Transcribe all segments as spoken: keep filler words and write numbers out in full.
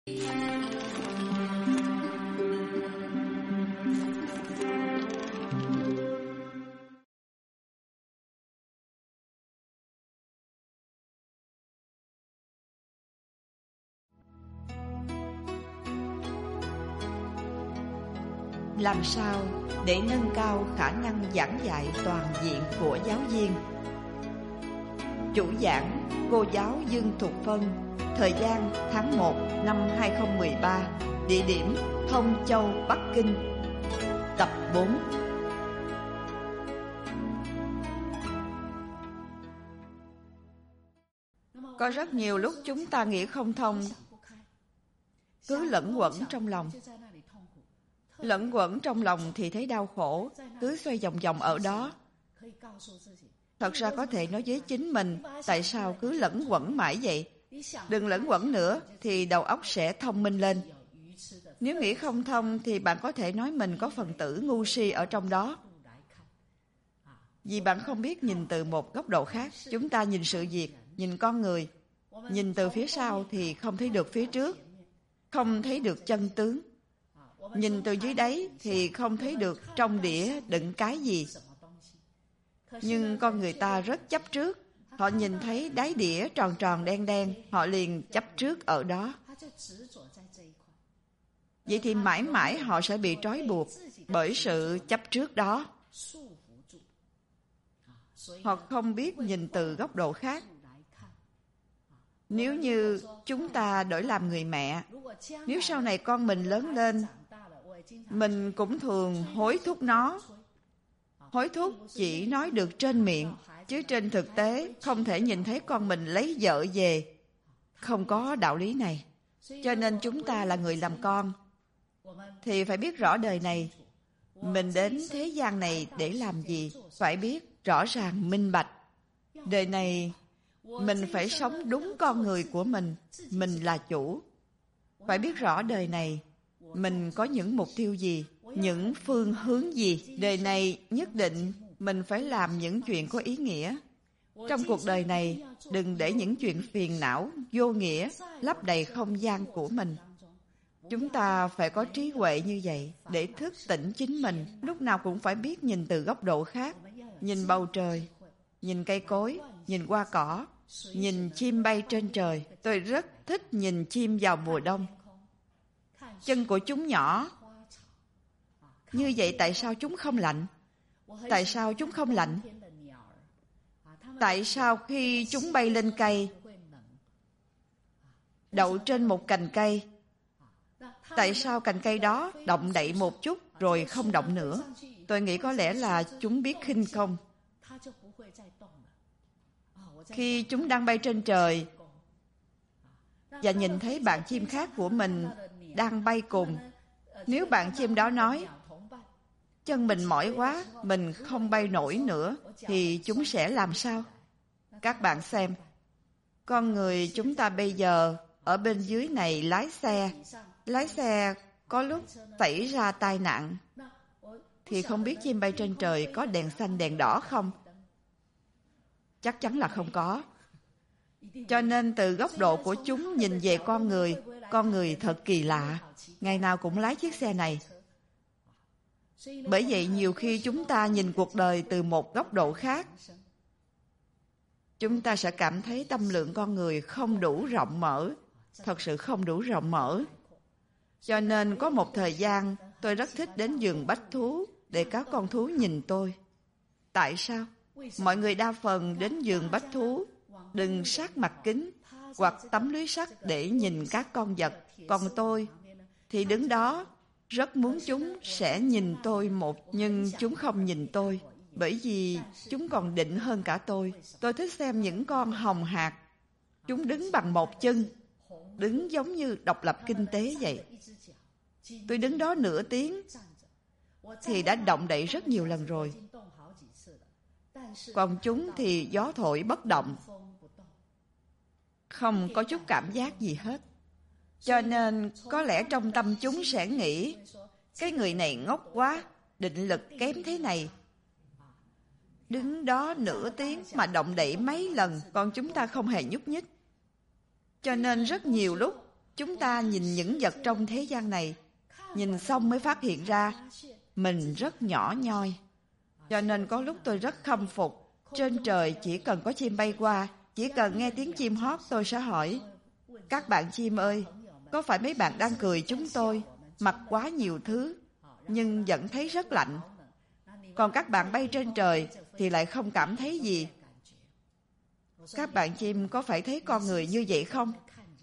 Làm sao để nâng cao khả năng giảng dạy toàn diện của giáo viên? Chủ giảng cô giáo Dương Thục Phân. Thời gian tháng một năm hai không một ba. Địa điểm Thông Châu, Bắc Kinh. Tập bốn. Có rất nhiều lúc chúng ta nghĩ không thông, cứ lẫn quẩn trong lòng. Lẫn quẩn trong lòng thì thấy đau khổ, cứ xoay vòng vòng ở đó. Thật ra có thể nói với chính mình, tại sao cứ lẫn quẩn mãi vậy? Đừng lẫn quẩn nữa thì đầu óc sẽ thông minh lên. Nếu nghĩ không thông thì bạn có thể nói mình có phần tử ngu si ở trong đó. Vì bạn không biết nhìn từ một góc độ khác. Chúng ta nhìn sự việc, nhìn con người. Nhìn từ phía sau thì không thấy được phía trước, không thấy được chân tướng. Nhìn từ dưới đáy thì không thấy được trong đĩa đựng cái gì. Nhưng con người ta rất chấp trước. Họ nhìn thấy đáy đĩa tròn tròn đen đen, họ liền chấp trước ở đó. Vậy thì mãi mãi họ sẽ bị trói buộc bởi sự chấp trước đó. Họ không biết nhìn từ góc độ khác. Nếu như chúng ta đổi làm người mẹ, nếu sau này con mình lớn lên, mình cũng thường hối thúc nó. Hối thúc chỉ nói được trên miệng, chứ trên thực tế không thể nhìn thấy con mình lấy vợ về. Không có đạo lý này. Cho nên chúng ta là người làm con thì phải biết rõ đời này. Mình đến thế gian này để làm gì? Phải biết rõ ràng minh bạch. Đời này mình phải sống đúng con người của mình. Mình là chủ. Phải biết rõ đời này mình có những mục tiêu gì, những phương hướng gì. Đời này nhất định mình phải làm những chuyện có ý nghĩa. Trong cuộc đời này, đừng để những chuyện phiền não, vô nghĩa lấp đầy không gian của mình. Chúng ta phải có trí huệ như vậy để thức tỉnh chính mình. Lúc nào cũng phải biết nhìn từ góc độ khác. Nhìn bầu trời, nhìn cây cối, nhìn hoa cỏ, nhìn chim bay trên trời. Tôi rất thích nhìn chim vào mùa đông. Chân của chúng nhỏ. Như vậy tại sao chúng không lạnh? Tại sao chúng không lạnh? Tại sao khi chúng bay lên cây, đậu trên một cành cây, tại sao cành cây đó động đậy một chút rồi không động nữa? Tôi nghĩ có lẽ là chúng biết khinh công. Khi chúng đang bay trên trời và nhìn thấy bạn chim khác của mình đang bay cùng, nếu bạn chim đó nói chân mình mỏi quá, mình không bay nổi nữa, thì chúng sẽ làm sao? Các bạn xem, con người chúng ta bây giờ ở bên dưới này lái xe, lái xe có lúc xảy ra tai nạn, thì không biết chim bay trên trời có đèn xanh đèn đỏ không? Chắc chắn là không có. Cho nên từ góc độ của chúng nhìn về con người, con người thật kỳ lạ, ngày nào cũng lái chiếc xe này. Bởi vậy nhiều khi chúng ta nhìn cuộc đời từ một góc độ khác, chúng ta sẽ cảm thấy tâm lượng con người không đủ rộng mở, thật sự không đủ rộng mở. Cho nên có một thời gian tôi rất thích đến vườn bách thú để các con thú nhìn tôi. Tại sao? Mọi người đa phần đến vườn bách thú đừng sát mặt kính hoặc tấm lưới sắt để nhìn các con vật. Còn tôi thì đứng đó rất muốn chúng sẽ nhìn tôi một, nhưng chúng không nhìn tôi, bởi vì chúng còn định hơn cả tôi. Tôi thích xem những con hồng hạc. Chúng đứng bằng một chân, đứng giống như độc lập kinh tế vậy. Tôi đứng đó nửa tiếng thì đã động đậy rất nhiều lần rồi. Còn chúng thì gió thổi bất động, không có chút cảm giác gì hết. Cho nên có lẽ trong tâm chúng sẽ nghĩ, cái người này ngốc quá, định lực kém thế này. Đứng đó nửa tiếng mà động đậy mấy lần, còn chúng ta không hề nhúc nhích. Cho nên rất nhiều lúc Chúng ta nhìn những vật trong thế gian này, nhìn xong mới phát hiện ra mình rất nhỏ nhoi. Cho nên có lúc tôi rất khâm phục. Trên trời chỉ cần có chim bay qua, chỉ cần nghe tiếng chim hót, tôi sẽ hỏi: các bạn chim ơi, có phải mấy bạn đang cười chúng tôi mặc quá nhiều thứ nhưng vẫn thấy rất lạnh? Còn các bạn bay trên trời thì lại không cảm thấy gì. Các bạn chim có phải thấy con người như vậy không?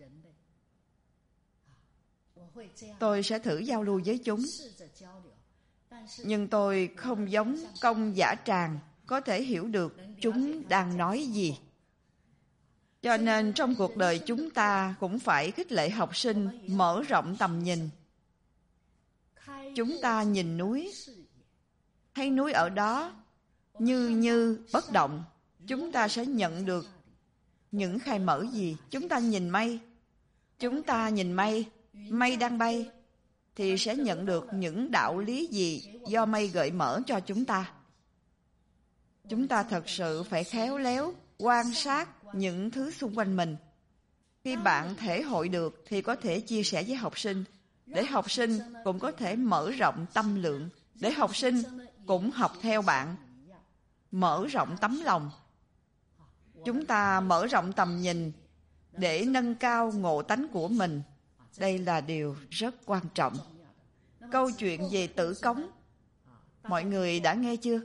Tôi sẽ thử giao lưu với chúng. Nhưng tôi không giống Công Dã Tràng có thể hiểu được chúng đang nói gì. Cho nên trong cuộc đời chúng ta cũng phải khích lệ học sinh mở rộng tầm nhìn. Chúng ta nhìn núi, thấy núi ở đó như như bất động, chúng ta sẽ nhận được những khai mở gì. Chúng ta nhìn mây, chúng ta nhìn mây, mây đang bay, thì sẽ nhận được những đạo lý gì do mây gợi mở cho chúng ta. Chúng ta thật sự phải khéo léo quan sát những thứ xung quanh mình. Khi bạn thể hội được thì có thể chia sẻ với học sinh, để học sinh cũng có thể mở rộng tâm lượng, để học sinh cũng học theo bạn, mở rộng tấm lòng. Chúng ta mở rộng tầm nhìn để nâng cao ngộ tánh của mình. Đây là điều rất quan trọng. Câu chuyện về Tử Cống, mọi người đã nghe chưa?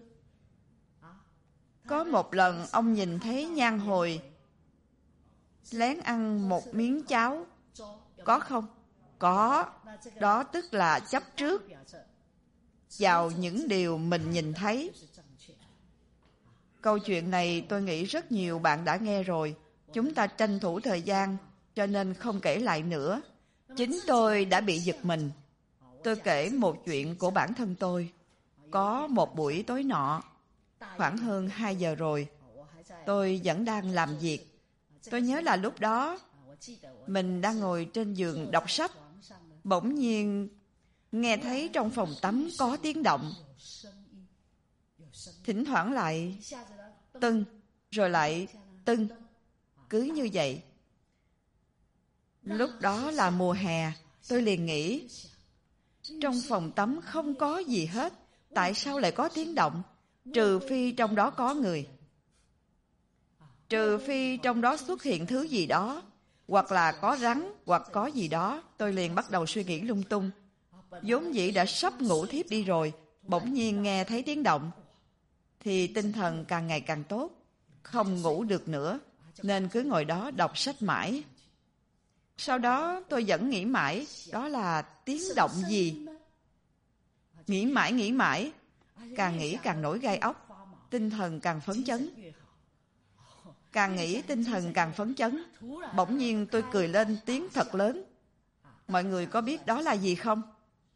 Có một lần ông nhìn thấy Nhan Hồi lén ăn một miếng cháo. Có không? Có. Đó tức là chấp trước vào những điều mình nhìn thấy. Câu chuyện này tôi nghĩ rất nhiều bạn đã nghe rồi. Chúng ta tranh thủ thời gian cho nên không kể lại nữa. Chính tôi đã bị giật mình. Tôi kể một chuyện của bản thân tôi. Có một buổi tối nọ, khoảng hơn hai giờ rồi, tôi vẫn đang làm việc. Tôi nhớ là lúc đó mình đang ngồi trên giường đọc sách. Bỗng nhiên nghe thấy trong phòng tắm có tiếng động. Thỉnh thoảng lại tưng, rồi lại tưng. Cứ như vậy. Lúc đó là mùa hè. Tôi liền nghĩ, trong phòng tắm không có gì hết, tại sao lại có tiếng động? Trừ phi trong đó có người. Trừ phi trong đó xuất hiện thứ gì đó, hoặc là có rắn, hoặc có gì đó. Tôi liền bắt đầu suy nghĩ lung tung. Vốn dĩ đã sắp ngủ thiếp đi rồi, bỗng nhiên nghe thấy tiếng động, thì tinh thần càng ngày càng tốt. Không ngủ được nữa, nên cứ ngồi đó đọc sách mãi. Sau đó tôi vẫn nghĩ mãi, đó là tiếng động gì? Nghĩ mãi nghĩ mãi, càng nghĩ càng nổi gai ốc, tinh thần càng phấn chấn. Càng nghĩ tinh thần càng phấn chấn. Bỗng nhiên tôi cười lên tiếng thật lớn. Mọi người có biết đó là gì không?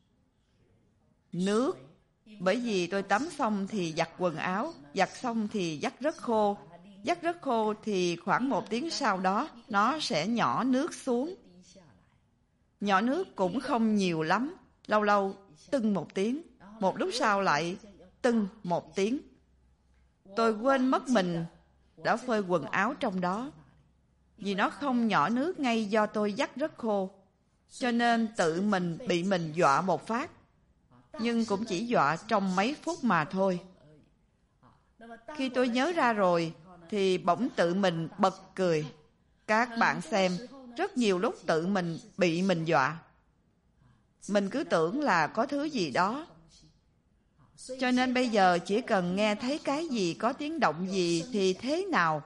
Nước. Bởi vì tôi tắm xong thì giặt quần áo, giặt xong thì dắt rất khô. Dắt rất khô thì khoảng một tiếng sau đó nó sẽ nhỏ nước xuống. Nhỏ nước cũng không nhiều lắm, lâu lâu tưng một tiếng, một lúc sau lại tưng một tiếng. Tôi quên mất mình đã phơi quần áo trong đó. Vì nó không nhỏ nước ngay do tôi dắt rất khô, cho nên tự mình bị mình dọa một phát. Nhưng cũng chỉ dọa trong mấy phút mà thôi. Khi tôi nhớ ra rồi thì bỗng tự mình bật cười. Các bạn xem, rất nhiều lúc tự mình bị mình dọa. Mình cứ tưởng là có thứ gì đó. Cho nên bây giờ chỉ cần nghe thấy cái gì, có tiếng động gì thì thế nào,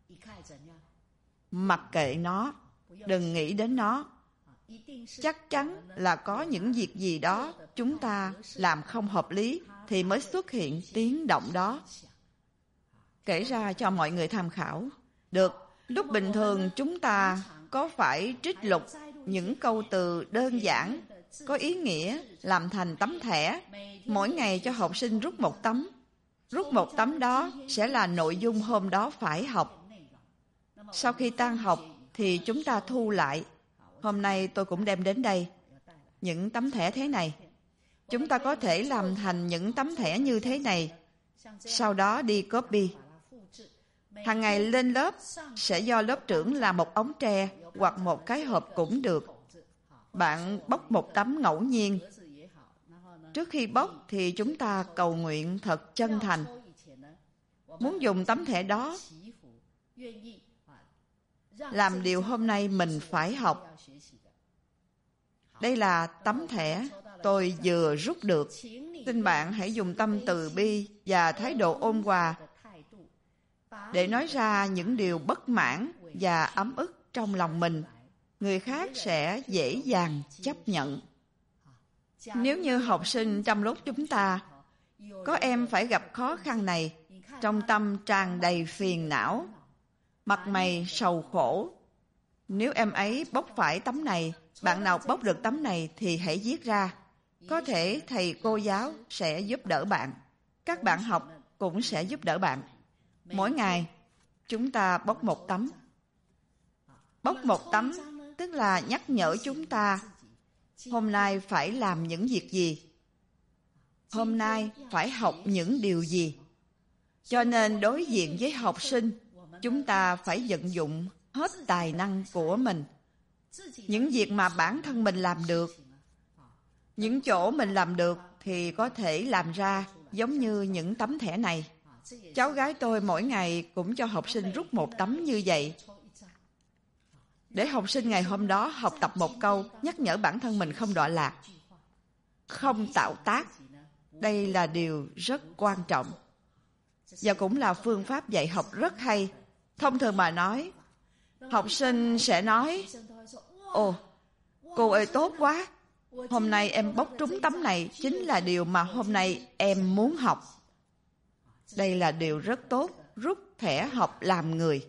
mặc kệ nó, đừng nghĩ đến nó. Chắc chắn là có những việc gì đó chúng ta làm không hợp lý thì mới xuất hiện tiếng động đó. Kể ra cho mọi người tham khảo. Được, lúc bình thường chúng ta có phải trích lục những câu từ đơn giản, có ý nghĩa, làm thành tấm thẻ, mỗi ngày cho học sinh rút một tấm. Rút một tấm đó sẽ là nội dung hôm đó phải học. Sau khi tan học thì chúng ta thu lại. Hôm nay tôi cũng đem đến đây những tấm thẻ thế này. Chúng ta có thể làm thành những tấm thẻ như thế này, sau đó đi copy. Hàng ngày lên lớp sẽ do lớp trưởng làm một ống tre hoặc một cái hộp cũng được. Bạn bóc một tấm ngẫu nhiên. Trước khi bóc thì chúng ta cầu nguyện thật chân thành. Muốn dùng tấm thẻ đó làm điều hôm nay mình phải học. Đây là tấm thẻ tôi vừa rút được. Xin bạn hãy dùng tâm từ bi và thái độ ôn hòa để nói ra những điều bất mãn và ấm ức trong lòng mình. Người khác sẽ dễ dàng chấp nhận. Nếu như học sinh trong lúc chúng ta, có em phải gặp khó khăn này, trong tâm tràn đầy phiền não, mặt mày sầu khổ. Nếu em ấy bóc phải tấm này, bạn nào bóc được tấm này thì hãy viết ra. Có thể thầy cô giáo sẽ giúp đỡ bạn. Các bạn học cũng sẽ giúp đỡ bạn. Mỗi ngày, chúng ta bóc một tấm. Bóc một tấm tức là nhắc nhở chúng ta hôm nay phải làm những việc gì, hôm nay phải học những điều gì. Cho nên đối diện với học sinh, chúng ta phải vận dụng hết tài năng của mình. Những việc mà bản thân mình làm được, những chỗ mình làm được thì có thể làm ra giống như những tấm thẻ này. Cháu gái tôi mỗi ngày cũng cho học sinh rút một tấm như vậy, để học sinh ngày hôm đó học tập một câu nhắc nhở bản thân mình không đọa lạc, không tạo tác. Đây là điều rất quan trọng và cũng là phương pháp dạy học rất hay. Thông thường mà nói, học sinh sẽ nói: ồ, cô ơi tốt quá, hôm nay em bóc trúng tấm này, chính là điều mà hôm nay em muốn học. Đây là điều rất tốt, rút thẻ học làm người.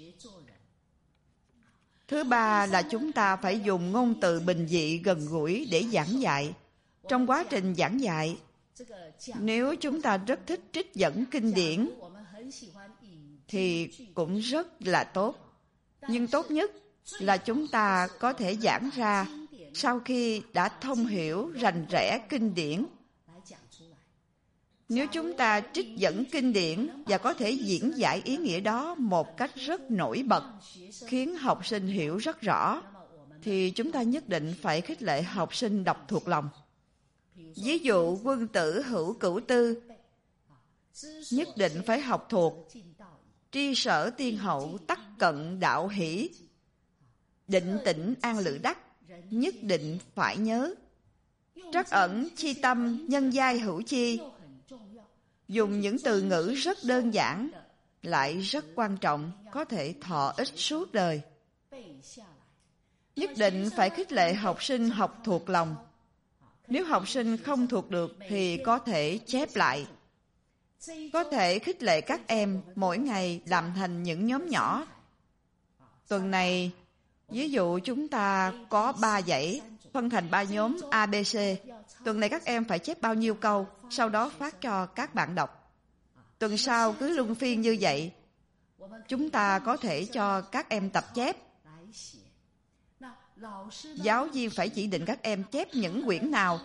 Thứ ba là chúng ta phải dùng ngôn từ bình dị gần gũi để giảng dạy. Trong quá trình giảng dạy, nếu chúng ta rất thích trích dẫn kinh điển thì cũng rất là tốt. Nhưng tốt nhất là chúng ta có thể giảng ra sau khi đã thông hiểu rành rẽ kinh điển. Nếu chúng ta trích dẫn kinh điển và có thể diễn giải ý nghĩa đó một cách rất nổi bật, khiến học sinh hiểu rất rõ, thì chúng ta nhất định phải khích lệ học sinh đọc thuộc lòng. Ví dụ quân tử hữu cửu tư, nhất định phải học thuộc. Tri sở tiên hậu tắc cận đạo hỷ, định tĩnh an lự đắc, nhất định phải nhớ. Trắc ẩn chi tâm nhân giai hữu chi, dùng những từ ngữ rất đơn giản, lại rất quan trọng, có thể thọ ích suốt đời. Nhất định phải khích lệ học sinh học thuộc lòng. Nếu học sinh không thuộc được thì có thể chép lại. Có thể khích lệ các em mỗi ngày làm thành những nhóm nhỏ. Tuần này, ví dụ chúng ta có ba dãy, phân thành ba nhóm A, B, C. Tuần này các em phải chép bao nhiêu câu, sau đó phát cho các bạn đọc. Tuần sau cứ luân phiên như vậy. Chúng ta có thể cho các em tập chép. Giáo viên phải chỉ định các em chép những quyển nào,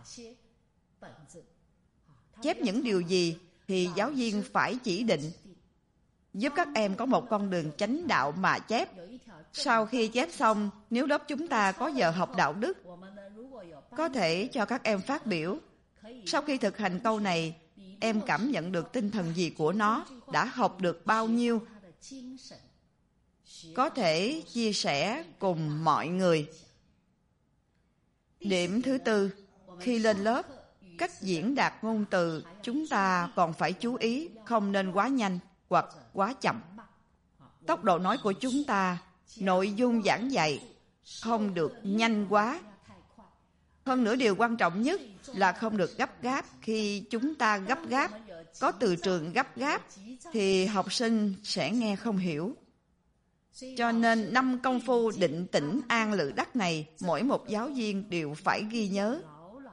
chép những điều gì thì giáo viên phải chỉ định, giúp các em có một con đường chánh đạo mà chép. Sau khi chép xong, nếu lớp chúng ta có giờ học đạo đức, có thể cho các em phát biểu. Sau khi thực hành câu này, em cảm nhận được tinh thần gì của nó, đã học được bao nhiêu, có thể chia sẻ cùng mọi người. Điểm thứ tư, khi lên lớp, cách diễn đạt ngôn từ chúng ta còn phải chú ý không nên quá nhanh hoặc quá chậm. Tốc độ nói của chúng ta, nội dung giảng dạy không được nhanh quá. Hơn nữa điều quan trọng nhất là không được gấp gáp. Khi chúng ta gấp gáp, có từ trường gấp gáp thì học sinh sẽ nghe không hiểu. Cho nên năm công phu định tĩnh an lự đắc này, mỗi một giáo viên đều phải ghi nhớ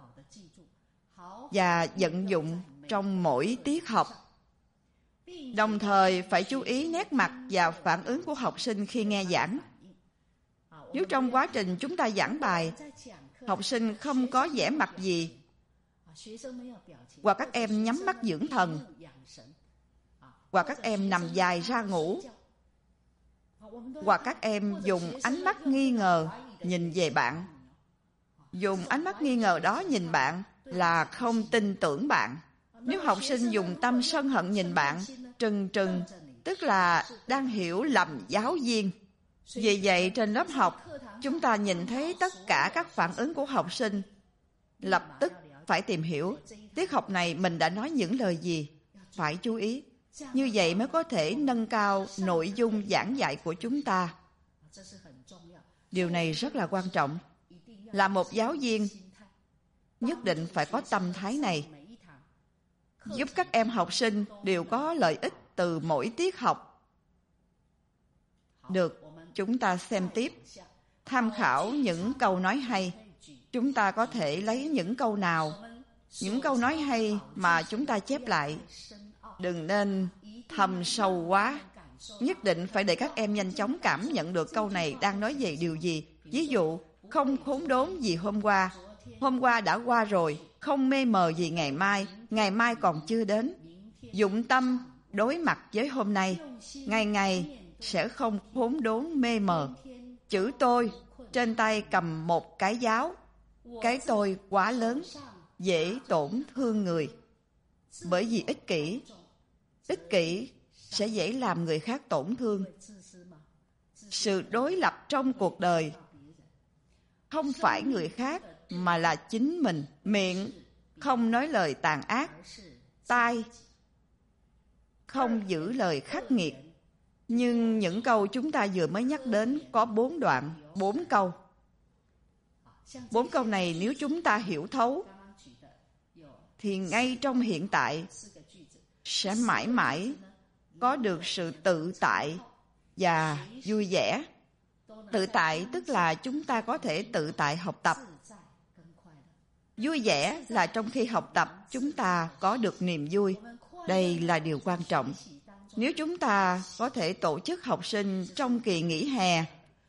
và vận dụng trong mỗi tiết học. Đồng thời phải chú ý nét mặt và phản ứng của học sinh khi nghe giảng. Nếu trong quá trình chúng ta giảng bài, học sinh không có vẻ mặt gì, hoặc các em nhắm mắt dưỡng thần, hoặc các em nằm dài ra ngủ, hoặc các em dùng ánh mắt nghi ngờ nhìn về bạn, dùng ánh mắt nghi ngờ đó nhìn bạn là không tin tưởng bạn. Nếu học sinh dùng tâm sân hận nhìn bạn, trừng trừng, tức là đang hiểu lầm giáo viên. Vì vậy, trên lớp học, chúng ta nhìn thấy tất cả các phản ứng của học sinh. Lập tức phải tìm hiểu, tiết học này mình đã nói những lời gì, phải chú ý. Như vậy mới có thể nâng cao nội dung giảng dạy của chúng ta. Điều này rất là quan trọng. Là một giáo viên, nhất định phải có tâm thái này, giúp các em học sinh đều có lợi ích từ mỗi tiết học. Được, chúng ta xem tiếp. Tham khảo những câu nói hay. Chúng ta có thể lấy những câu nào, những câu nói hay mà chúng ta chép lại. Đừng nên thâm sâu quá. Nhất định phải để các em nhanh chóng cảm nhận được câu này đang nói về điều gì. Ví dụ, không khốn đốn gì hôm qua. Hôm qua đã qua rồi. Không mê mờ gì ngày mai. Ngày mai còn chưa đến. Dụng tâm đối mặt với hôm nay. Ngày ngày sẽ không khốn đốn mê mờ. Chữ tôi trên tay cầm một cái giáo. Cái tôi quá lớn, dễ tổn thương người. Bởi vì ích kỷ. Ích kỷ sẽ dễ làm người khác tổn thương. Sự đối lập trong cuộc đời không phải người khác mà là chính mình. Miệng không nói lời tàn ác, tai không giữ lời khắc nghiệt. Nhưng những câu chúng ta vừa mới nhắc đến có bốn đoạn, bốn câu. Bốn câu này nếu chúng ta hiểu thấu thì ngay trong hiện tại sẽ mãi mãi có được sự tự tại và vui vẻ. Tự tại tức là chúng ta có thể tự tại học tập. Vui vẻ là trong khi học tập chúng ta có được niềm vui. Đây là điều quan trọng. Nếu chúng ta có thể tổ chức học sinh trong kỳ nghỉ hè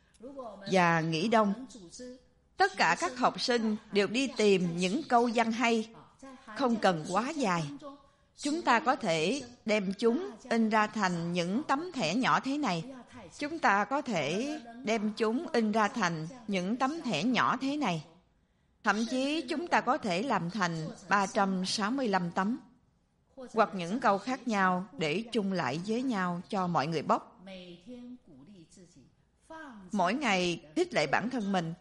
và nghỉ đông, tất cả các học sinh đều đi tìm những câu văn hay, không cần quá dài. Chúng ta có thể đem chúng in ra thành những tấm thẻ nhỏ thế này. Chúng ta có thể đem chúng in ra thành những tấm thẻ nhỏ thế này. Thậm chí chúng ta có thể làm thành ba trăm sáu mươi lăm tấm. Hoặc những câu khác nhau để chung lại với nhau cho mọi người bóc. Mỗi ngày khích lệ bản thân mình.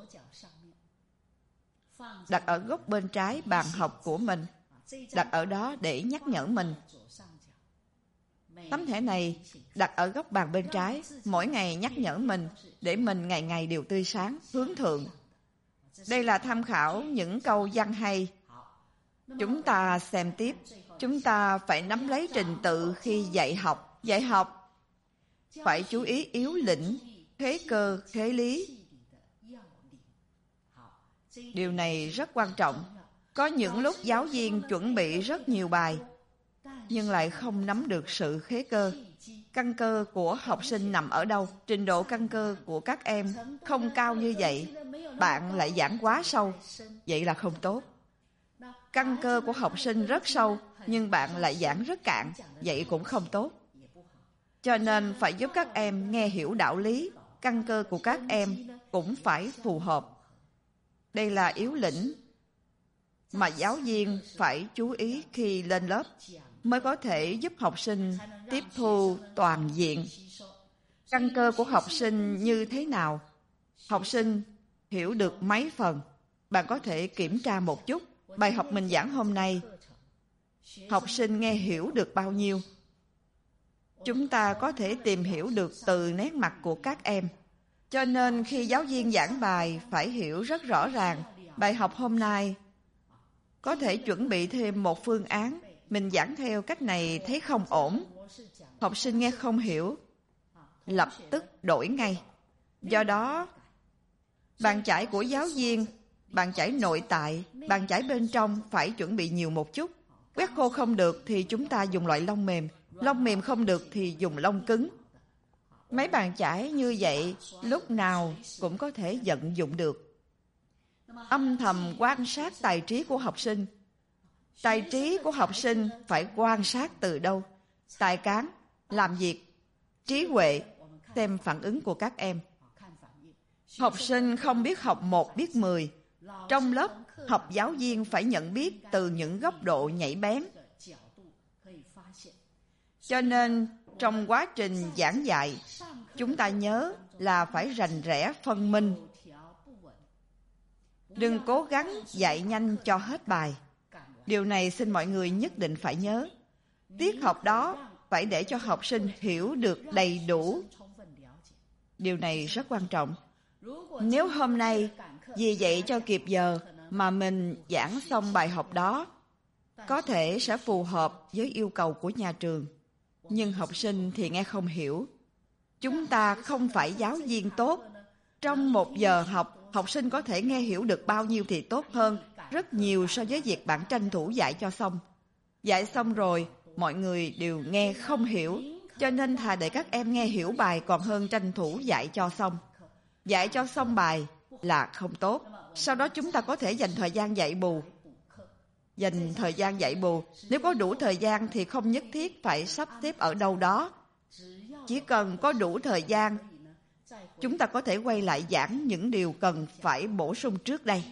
Đặt ở góc bên trái bàn học của mình. Đặt ở đó để nhắc nhở mình. Tấm thẻ này đặt ở góc bàn bên trái, mỗi ngày nhắc nhở mình để mình ngày ngày đều tươi sáng, hướng thượng. Đây là tham khảo những câu văn hay. Chúng ta xem tiếp. Chúng ta phải nắm lấy trình tự khi dạy học. Dạy học phải chú ý yếu lĩnh, khế cơ, khế lý. Điều này rất quan trọng. Có những lúc giáo viên chuẩn bị rất nhiều bài, nhưng lại không nắm được sự khế cơ. Căn cơ của học sinh nằm ở đâu? Trình độ căn cơ của các em không cao như vậy, bạn lại giảng quá sâu, vậy là không tốt. Căn cơ của học sinh rất sâu, nhưng bạn lại giảng rất cạn, vậy cũng không tốt. Cho nên phải giúp các em nghe hiểu đạo lý, căn cơ của các em cũng phải phù hợp. Đây là yếu lĩnh mà giáo viên phải chú ý khi lên lớp, mới có thể giúp học sinh tiếp thu toàn diện. Căn cơ của học sinh như thế nào? Học sinh hiểu được mấy phần? Bạn có thể kiểm tra một chút. Bài học mình giảng hôm nay, học sinh nghe hiểu được bao nhiêu? Chúng ta có thể tìm hiểu được từ nét mặt của các em. Cho nên khi giáo viên giảng bài phải hiểu rất rõ ràng. Bài học hôm nay có thể chuẩn bị thêm một phương án. Mình giảng theo cách này thấy không ổn, học sinh nghe không hiểu, lập tức đổi ngay. Do đó, bàn chải của giáo viên, bàn chải nội tại, bàn chải bên trong phải chuẩn bị nhiều một chút. Quét khô không được thì chúng ta dùng loại lông mềm, lông mềm không được thì dùng lông cứng. Mấy bàn chải như vậy lúc nào cũng có thể vận dụng được. Âm thầm quan sát tài trí của học sinh. Tài trí của học sinh phải quan sát từ đâu? Tài cán, làm việc, trí huệ, xem phản ứng của các em. Học sinh không biết học một biết mười, Trong lớp, học giáo viên phải nhận biết từ những góc độ nhạy bén. Cho nên, trong quá trình giảng dạy, chúng ta nhớ là phải rành rẽ phân minh. Đừng cố gắng dạy nhanh cho hết bài. Điều này xin mọi người nhất định phải nhớ. Tiết học đó phải để cho học sinh hiểu được đầy đủ. Điều này rất quan trọng. Nếu hôm nay vì dạy cho kịp giờ mà mình giảng xong bài học đó, có thể sẽ phù hợp với yêu cầu của nhà trường, nhưng học sinh thì nghe không hiểu. Chúng ta không phải giáo viên tốt. Trong một giờ học, học sinh có thể nghe hiểu được bao nhiêu thì tốt hơn rất nhiều so với việc bạn tranh thủ dạy cho xong. Dạy xong rồi, mọi người đều nghe không hiểu, cho nên thà để các em nghe hiểu bài còn hơn tranh thủ dạy cho xong. Dạy cho xong bài là không tốt. Sau đó chúng ta có thể dành thời gian dạy bù. Dành thời gian dạy bù, nếu có đủ thời gian thì không nhất thiết phải sắp xếp ở đâu đó. Chỉ cần có đủ thời gian, chúng ta có thể quay lại giảng những điều cần phải bổ sung trước đây.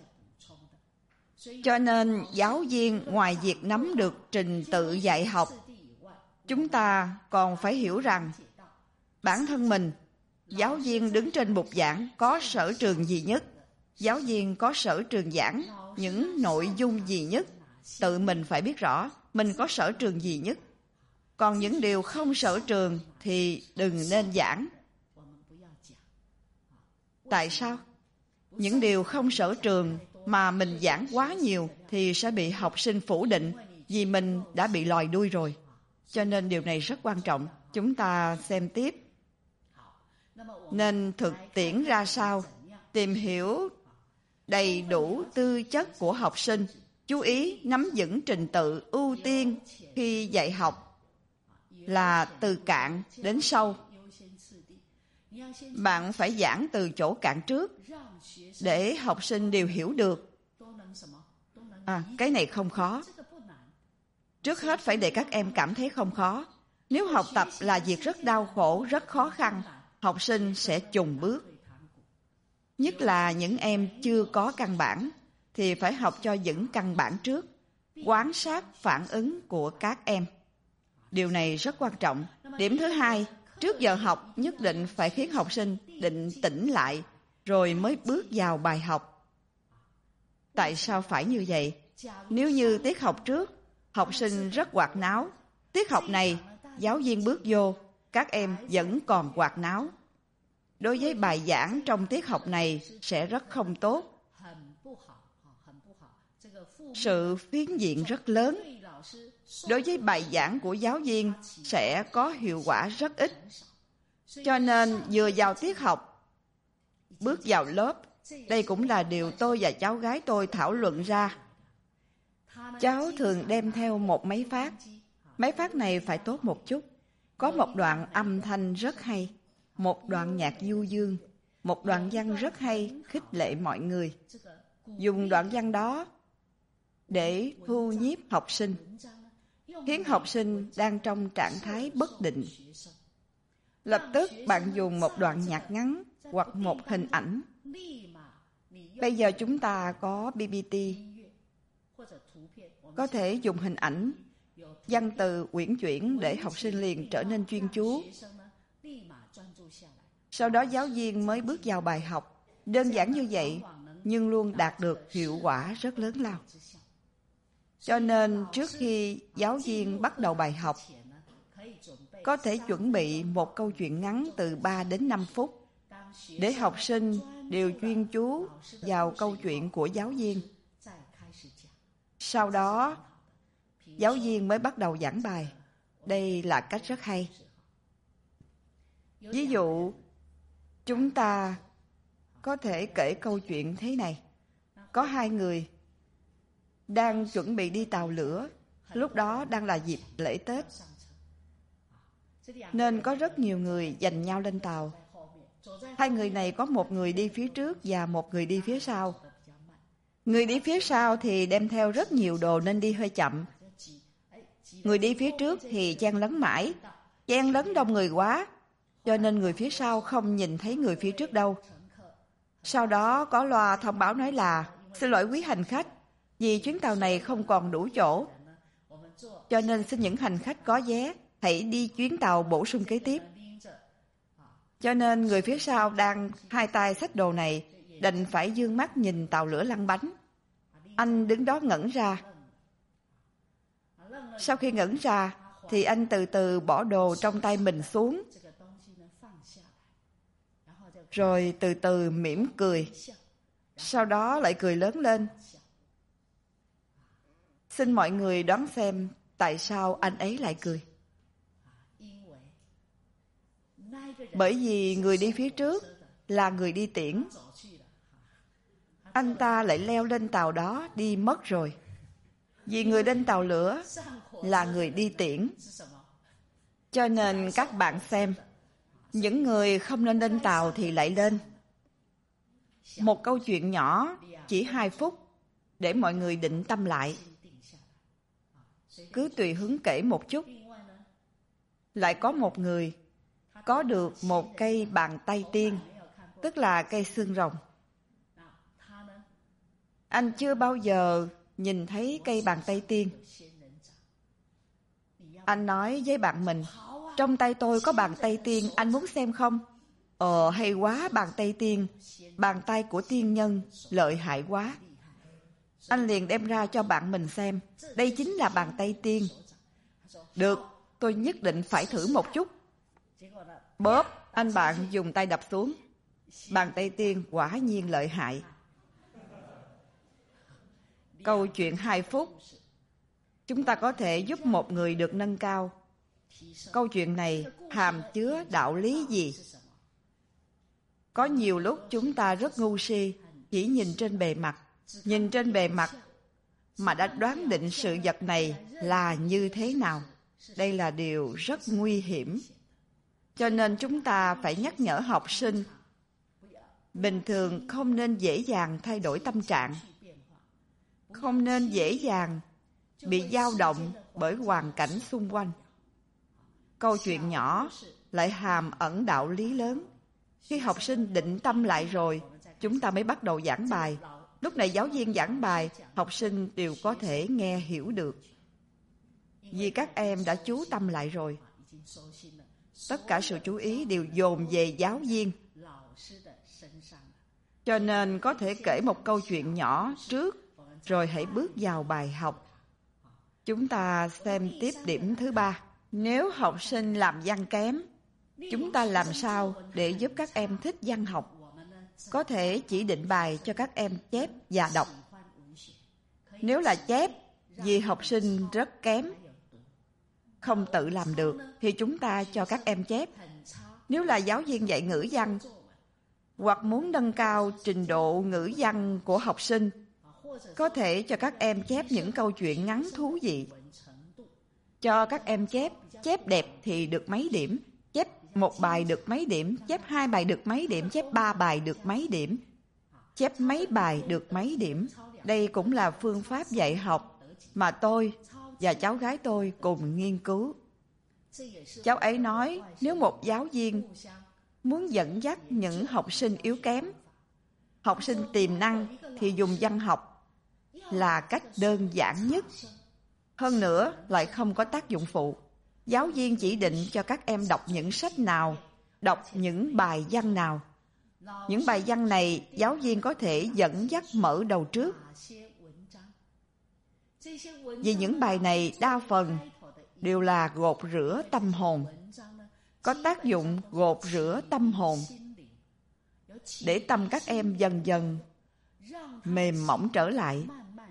Cho nên, giáo viên ngoài việc nắm được trình tự dạy học, chúng ta còn phải hiểu rằng bản thân mình, giáo viên đứng trên bục giảng có sở trường gì nhất, giáo viên có sở trường giảng những nội dung gì nhất, tự mình phải biết rõ mình có sở trường gì nhất. Còn những điều không sở trường thì đừng nên giảng. Tại sao? Những điều không sở trường mà mình giảng quá nhiều thì sẽ bị học sinh phủ định vì mình đã bị lòi đuôi rồi. Cho nên điều này rất quan trọng. Chúng ta xem tiếp. Nên thực tiễn ra sao? Tìm hiểu đầy đủ tư chất của học sinh. Chú ý nắm vững trình tự ưu tiên khi dạy học là từ cạn đến sâu. Bạn phải giảng từ chỗ cạn trước để học sinh đều hiểu được. À, cái này không khó. Trước hết phải để các em cảm thấy không khó. Nếu học tập là việc rất đau khổ, rất khó khăn, học sinh sẽ chùn bước. Nhất là những em chưa có căn bản, thì phải học cho vững căn bản trước, quan sát phản ứng của các em. Điều này rất quan trọng. Điểm thứ hai, trước giờ học nhất định phải khiến học sinh định tĩnh lại, rồi mới bước vào bài học. Tại sao phải như vậy? Nếu như tiết học trước, học sinh rất hoạt náo, tiết học này, giáo viên bước vô, các em vẫn còn hoạt náo. Đối với bài giảng trong tiết học này sẽ rất không tốt. Sự phiến diện rất lớn. Đối với bài giảng của giáo viên sẽ có hiệu quả rất ít. Cho nên vừa vào tiết học, bước vào lớp, đây cũng là điều tôi và cháu gái tôi thảo luận ra. Cháu thường đem theo một máy phát. Máy phát này phải tốt một chút. Có một đoạn âm thanh rất hay, một đoạn nhạc du dương, một đoạn văn rất hay khích lệ mọi người. Dùng đoạn văn đó để thu nhiếp học sinh, khiến học sinh đang trong trạng thái bất định. Lập tức bạn dùng một đoạn nhạc ngắn hoặc một hình ảnh. Bây giờ chúng ta có pê pê tê, có thể dùng hình ảnh, văn từ uyển chuyển để học sinh liền trở nên chuyên chú. Sau đó giáo viên mới bước vào bài học. Đơn giản như vậy, nhưng luôn đạt được hiệu quả rất lớn lao. Cho nên trước khi giáo viên bắt đầu bài học, có thể chuẩn bị một câu chuyện ngắn từ ba đến năm phút, để học sinh đều chuyên chú vào câu chuyện của giáo viên. Sau đó, giáo viên mới bắt đầu giảng bài. Đây là cách rất hay. Ví dụ, chúng ta có thể kể câu chuyện thế này. Có hai người đang chuẩn bị đi tàu lửa. Lúc đó đang là dịp lễ Tết, nên có rất nhiều người giành nhau lên tàu. Hai người này có một người đi phía trước và một người đi phía sau. Người đi phía sau thì đem theo rất nhiều đồ nên đi hơi chậm. Người đi phía trước thì chen lấn mãi, chen lấn đông người quá, cho nên người phía sau không nhìn thấy người phía trước đâu. Sau đó có loa thông báo nói là xin lỗi quý hành khách, vì chuyến tàu này không còn đủ chỗ, cho nên xin những hành khách có vé hãy đi chuyến tàu bổ sung kế tiếp. Cho nên người phía sau đang hai tay xách đồ này đành phải dương mắt nhìn tàu lửa lăn bánh. Anh đứng đó ngẩn ra. Sau khi ngẩn ra thì anh từ từ bỏ đồ trong tay mình xuống, rồi từ từ mỉm cười, sau đó lại cười lớn lên. Xin mọi người đoán xem tại sao anh ấy lại cười. Bởi vì người đi phía trước là người đi tiễn. Anh ta lại leo lên tàu đó đi mất rồi. Vì người lên tàu lửa là người đi tiễn. Cho nên các bạn xem, những người không nên lên tàu thì lại lên. Một câu chuyện nhỏ, chỉ hai phút, để mọi người định tâm lại. Cứ tùy hứng kể một chút. Lại có một người có được một cây bàn tay tiên, tức là cây xương rồng. Anh chưa bao giờ nhìn thấy cây bàn tay tiên. Anh nói với bạn mình, trong tay tôi có bàn tay tiên, anh muốn xem không? Ờ, hay quá, bàn tay tiên, bàn tay của tiên nhân, lợi hại quá. Anh liền đem ra cho bạn mình xem, đây chính là bàn tay tiên. Được, tôi nhất định phải thử một chút. Bóp, anh bạn dùng tay đập xuống. Bàn tay tiên quả nhiên lợi hại. Câu chuyện hai phút, chúng ta có thể giúp một người được nâng cao. Câu chuyện này hàm chứa đạo lý gì? Có nhiều lúc chúng ta rất ngu si, chỉ nhìn trên bề mặt, nhìn trên bề mặt mà đã đoán định sự vật này là như thế nào. Đây là điều rất nguy hiểm. Cho nên chúng ta phải nhắc nhở học sinh, bình thường không nên dễ dàng thay đổi tâm trạng, không nên dễ dàng bị dao động bởi hoàn cảnh xung quanh. Câu chuyện nhỏ lại hàm ẩn đạo lý lớn. Khi học sinh định tâm lại rồi, chúng ta mới bắt đầu giảng bài. Lúc này giáo viên giảng bài, học sinh đều có thể nghe hiểu được. Vì các em đã chú tâm lại rồi. Tất cả sự chú ý đều dồn về giáo viên. Cho nên có thể kể một câu chuyện nhỏ trước, rồi hãy bước vào bài học. Chúng ta xem tiếp điểm thứ ba. Nếu học sinh làm văn kém, chúng ta làm sao để giúp các em thích văn học? Có thể chỉ định bài cho các em chép và đọc. Nếu là chép, vì học sinh rất kém, không tự làm được, thì chúng ta cho các em chép. Nếu là giáo viên dạy ngữ văn, hoặc muốn nâng cao trình độ ngữ văn của học sinh, có thể cho các em chép những câu chuyện ngắn thú vị. Cho các em chép, chép đẹp thì được mấy điểm, chép một bài được mấy điểm, chép hai bài được mấy điểm, chép ba bài được mấy điểm, chép mấy bài được mấy điểm. Đây cũng là phương pháp dạy học mà tôi và cháu gái tôi cùng nghiên cứu. Cháu ấy nói, nếu một giáo viên muốn dẫn dắt những học sinh yếu kém, học sinh tiềm năng, thì dùng văn học là cách đơn giản nhất. Hơn nữa, lại không có tác dụng phụ. Giáo viên chỉ định cho các em đọc những sách nào, đọc những bài văn nào. Những bài văn này, giáo viên có thể dẫn dắt mở đầu trước. Vì những bài này đa phần đều là gột rửa tâm hồn, có tác dụng gột rửa tâm hồn, để tâm các em dần dần mềm mỏng trở lại,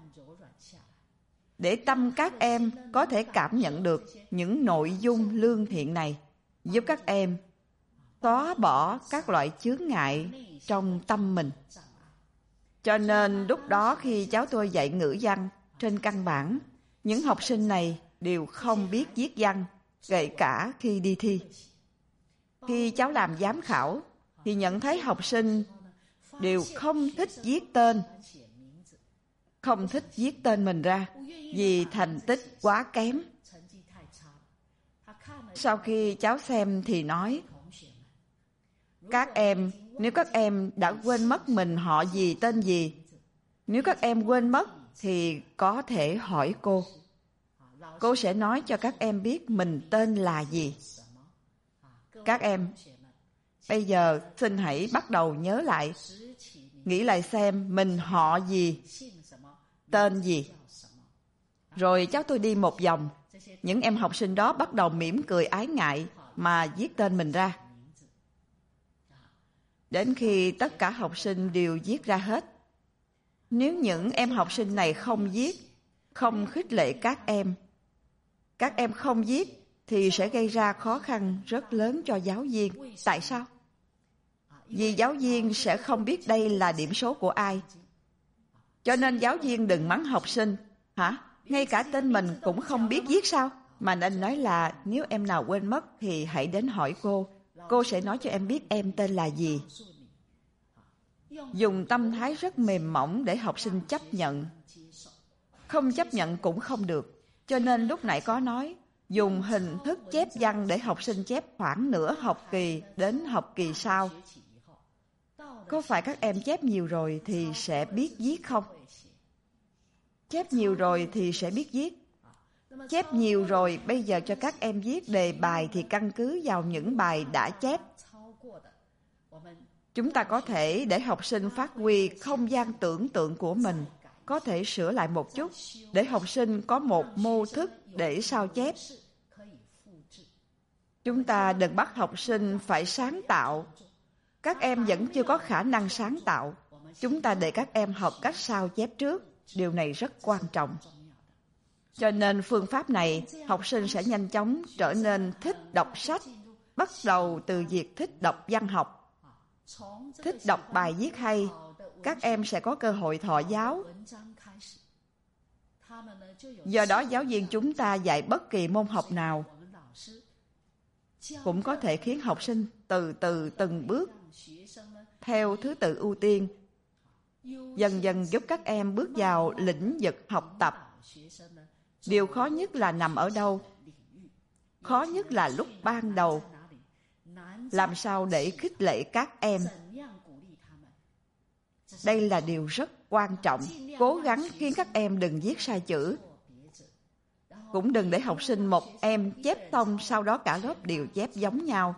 để tâm các em có thể cảm nhận được những nội dung lương thiện này, giúp các em xóa bỏ các loại chướng ngại trong tâm mình. Cho nên lúc đó khi cháu tôi dạy ngữ văn, trên căn bản, những học sinh này đều không biết viết văn, kể cả khi đi thi. Khi cháu làm giám khảo, thì nhận thấy học sinh đều không thích viết tên, không thích viết tên mình ra, vì thành tích quá kém. Sau khi cháu xem thì nói, Các em, nếu các em đã quên mất mình họ gì, tên gì, nếu các em quên mất thì có thể hỏi cô. Cô sẽ nói cho các em biết mình tên là gì. Các em, bây giờ xin hãy bắt đầu nhớ lại, nghĩ lại xem mình họ gì, tên gì. Rồi cháu tôi đi một vòng, những em học sinh đó bắt đầu mỉm cười ái ngại mà viết tên mình ra. Đến khi tất cả học sinh đều viết ra hết. Nếu những em học sinh này không viết, không khích lệ các em, các em không viết thì sẽ gây ra khó khăn rất lớn cho giáo viên. Tại sao? Vì giáo viên sẽ không biết đây là điểm số của ai. Cho nên giáo viên đừng mắng học sinh. Hả? Ngay cả tên mình cũng không biết viết sao? Mà nên nói là nếu em nào quên mất thì hãy đến hỏi cô. Cô sẽ nói cho em biết em tên là gì. Dùng tâm thái rất mềm mỏng để học sinh chấp nhận. Không chấp nhận cũng không được. Cho nên lúc nãy có nói, dùng hình thức chép văn để học sinh chép khoảng nửa học kỳ đến học kỳ sau. Có phải các em chép nhiều rồi thì sẽ biết viết không? Chép nhiều rồi thì sẽ biết viết. Chép nhiều rồi, bây giờ cho các em viết đề bài thì căn cứ vào những bài đã chép. Chúng ta có thể để học sinh phát huy không gian tưởng tượng của mình, có thể sửa lại một chút, để học sinh có một mô thức để sao chép. Chúng ta đừng bắt học sinh phải sáng tạo. Các em vẫn chưa có khả năng sáng tạo. Chúng ta để các em học cách sao chép trước. Điều này rất quan trọng. Cho nên phương pháp này, học sinh sẽ nhanh chóng trở nên thích đọc sách, bắt đầu từ việc thích đọc văn học. Thích đọc bài viết hay, các em sẽ có cơ hội thọ giáo. Do đó giáo viên chúng ta dạy bất kỳ môn học nào cũng có thể khiến học sinh từ từ từng bước theo thứ tự ưu tiên, dần dần giúp các em bước vào lĩnh vực học tập. Điều khó nhất là nằm ở đâu? Khó nhất là lúc ban đầu. Làm sao để khích lệ các em? Đây là điều rất quan trọng. Cố gắng khiến các em đừng viết sai chữ. Cũng đừng để học sinh một em chép xong, sau đó cả lớp đều chép giống nhau.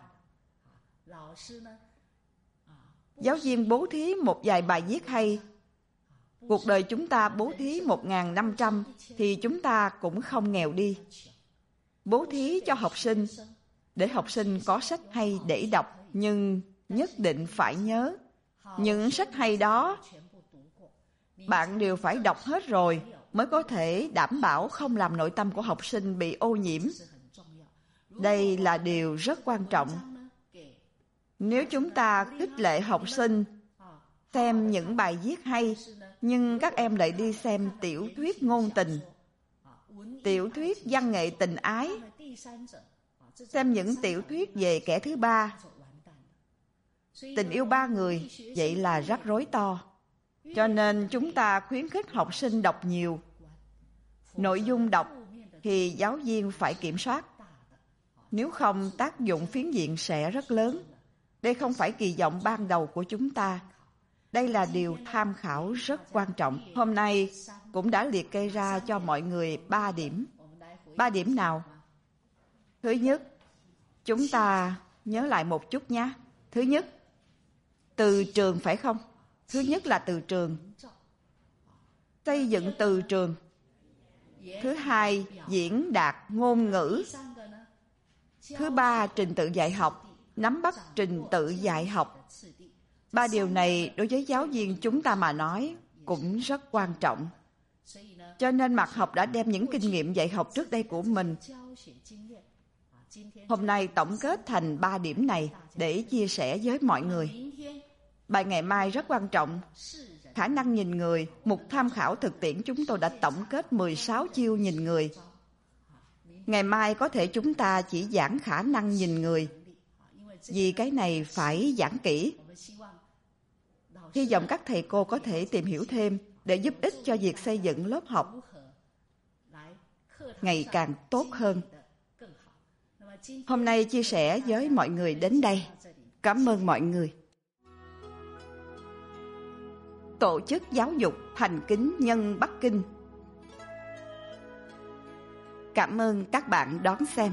Giáo viên bố thí một vài bài viết hay. Cuộc đời chúng ta bố thí một nghìn năm trăm thì chúng ta cũng không nghèo đi. Bố thí cho học sinh, để học sinh có sách hay để đọc, nhưng nhất định phải nhớ, những sách hay đó bạn đều phải đọc hết rồi mới có thể đảm bảo không làm nội tâm của học sinh bị ô nhiễm. Đây là điều rất quan trọng. Nếu chúng ta khích lệ học sinh xem những bài viết hay, nhưng các em lại đi xem tiểu thuyết ngôn tình, tiểu thuyết văn nghệ tình ái, xem những tiểu thuyết về kẻ thứ ba, tình yêu ba người, vậy là rắc rối to. Cho nên chúng ta khuyến khích học sinh đọc nhiều. Nội dung đọc thì giáo viên phải kiểm soát. Nếu không, tác dụng phiến diện sẽ rất lớn. Đây không phải kỳ vọng ban đầu của chúng ta. Đây là điều tham khảo rất quan trọng. Hôm nay cũng đã liệt kê ra cho mọi người ba điểm. Ba điểm nào? Thứ nhất, chúng ta nhớ lại một chút nhé. Thứ nhất, từ trường phải không? Thứ nhất là từ trường. Xây dựng từ trường. Thứ hai, diễn đạt ngôn ngữ. Thứ ba, trình tự dạy học. Nắm bắt trình tự dạy học. Ba điều này đối với giáo viên chúng ta mà nói cũng rất quan trọng. Cho nên Mạc Học đã đem những kinh nghiệm dạy học trước đây của mình hôm nay tổng kết thành ba điểm này để chia sẻ với mọi người. Bài ngày mai rất quan trọng. Khả năng nhìn người, mục tham khảo thực tiễn chúng tôi đã tổng kết mười sáu chiêu nhìn người. Ngày mai có thể chúng ta chỉ giảng khả năng nhìn người, vì cái này phải giảng kỹ. Hy vọng các thầy cô có thể tìm hiểu thêm để giúp ích cho việc xây dựng lớp học ngày càng tốt hơn. Hôm nay chia sẻ với mọi người đến đây. Cảm ơn mọi người. Tổ chức Giáo dục Thành Kính Nhân Bắc Kinh. Cảm ơn các bạn đón xem.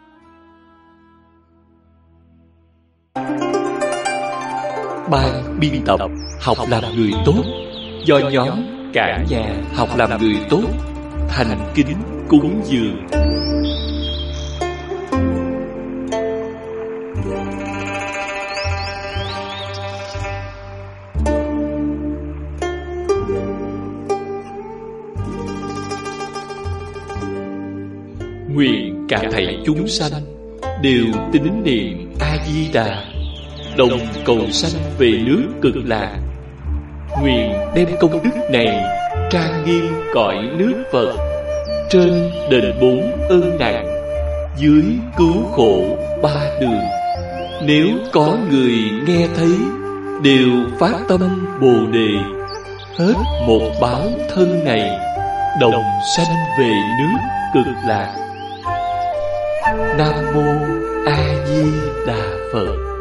Ban biên tập Học làm người tốt do nhóm Cả Nhà Học làm người tốt thành kính cúng dường. Nguyện cả thảy chúng sanh đều tín niệm A Di Đà, đồng cầu sanh về nước Cực Lạc. Nguyện đem công đức này trang nghiêm cõi nước Phật, trên đền bốn ơn nặng, dưới cứu khổ ba đường. Nếu có người nghe thấy, đều phát tâm Bồ Đề, hết một báo thân này, đồng sanh về nước Cực Lạc. Nam mô A Di Đà Phật.